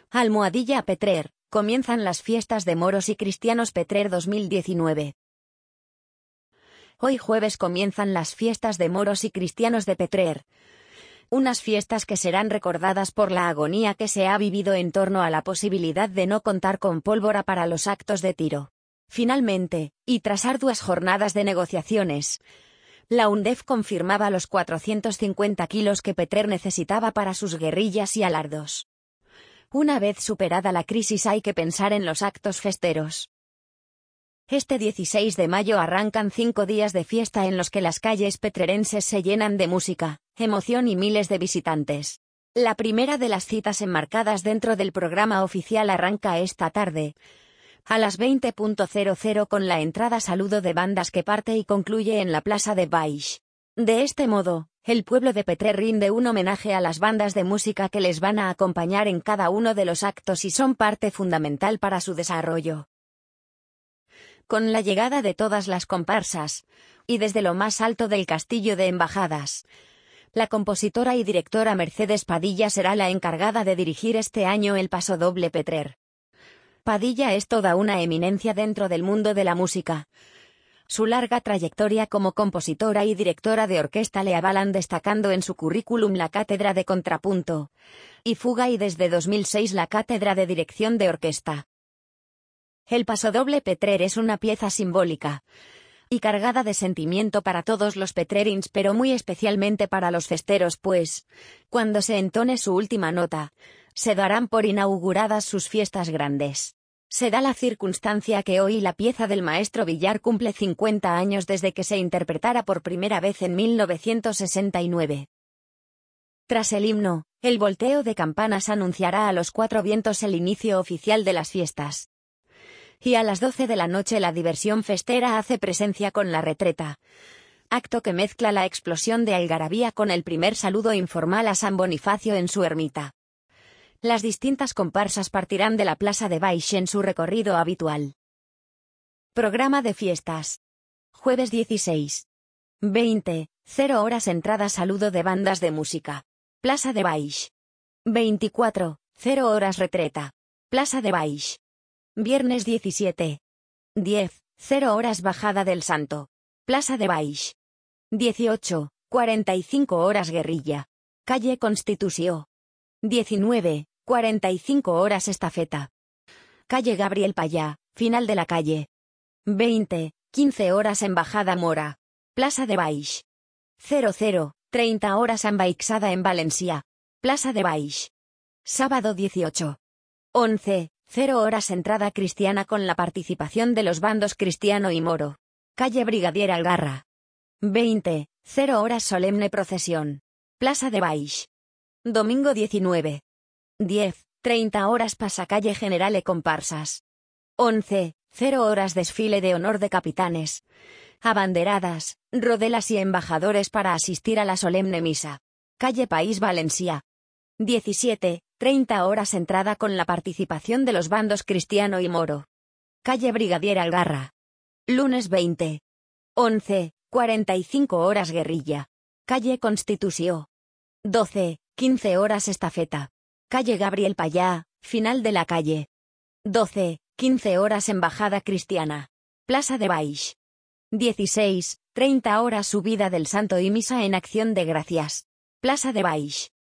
Almohadilla Petrer, comienzan las fiestas de moros y cristianos Petrer 2019. Hoy jueves comienzan las fiestas de moros y cristianos de Petrer. Unas fiestas que serán recordadas por la agonía que se ha vivido en torno a la posibilidad de no contar con pólvora para los actos de tiro. Finalmente, y tras arduas jornadas de negociaciones, la UNDEF confirmaba los 450 kilos que Petrer necesitaba para sus guerrillas y alardos. Una vez superada la crisis hay que pensar en los actos festeros. Este 16 de mayo arrancan 5 días de fiesta en los que las calles petrerenses se llenan de música, emoción y miles de visitantes. La primera de las citas enmarcadas dentro del programa oficial arranca esta tarde, a las 20:00 con la entrada saludo de bandas que parte y concluye en la plaza de Baix. De este modo, el pueblo de Petrer rinde un homenaje a las bandas de música que les van a acompañar en cada uno de los actos y son parte fundamental para su desarrollo. Con la llegada de todas las comparsas, y desde lo más alto del castillo de Embajadas, la compositora y directora Mercedes Padilla será la encargada de dirigir este año el Pasodoble Petrer. Padilla es toda una eminencia dentro del mundo de la música. Su larga trayectoria como compositora y directora de orquesta le avalan destacando en su currículum la cátedra de contrapunto y fuga y desde 2006 la cátedra de dirección de orquesta. El Pasodoble Petrer es una pieza simbólica y cargada de sentimiento para todos los petrerins, pero muy especialmente para los festeros, pues, cuando se entone su última nota, se darán por inauguradas sus fiestas grandes. Se da la circunstancia que hoy la pieza del maestro Villar cumple 50 años desde que se interpretara por primera vez en 1969. Tras el himno, el volteo de campanas anunciará a los 4 vientos el inicio oficial de las fiestas. Y a las 12 de la noche la diversión festera hace presencia con la retreta, acto que mezcla la explosión de algarabía con el primer saludo informal a San Bonifacio en su ermita. Las distintas comparsas partirán de la plaza de Baix en su recorrido habitual. Programa de fiestas. Jueves 16. 20:00 entrada saludo de bandas de música. Plaza de Baix. 24:00 retreta. Plaza de Baix. Viernes 17. 10:00 bajada del Santo. Plaza de Baix. 18:45 guerrilla. Calle Constitució. 19:45 estafeta. Calle Gabriel Payá, final de la calle. 20:15 Embajada Mora. Plaza de Baix. 00:30 Embaixada en Valencia. Plaza de Baix. Sábado 18. 11:00 entrada cristiana con la participación de los bandos cristiano y moro. Calle Brigadier Algarra. 20:00 solemne procesión. Plaza de Baix. Domingo 19. 10:30 pasacalle general e comparsas. 11:00 desfile de honor de capitanes, abanderadas, rodelas y embajadores para asistir a la solemne misa. Calle País Valencia. 17:30 entrada con la participación de los bandos cristiano y moro. Calle Brigadier Algarra. Lunes 20. 11:45 guerrilla. Calle Constitució. 12:15 estafeta. Calle Gabriel Payá, final de la calle. 12:15 embajada cristiana. Plaza de Baix. 16:30 subida del Santo y misa en acción de gracias. Plaza de Baix.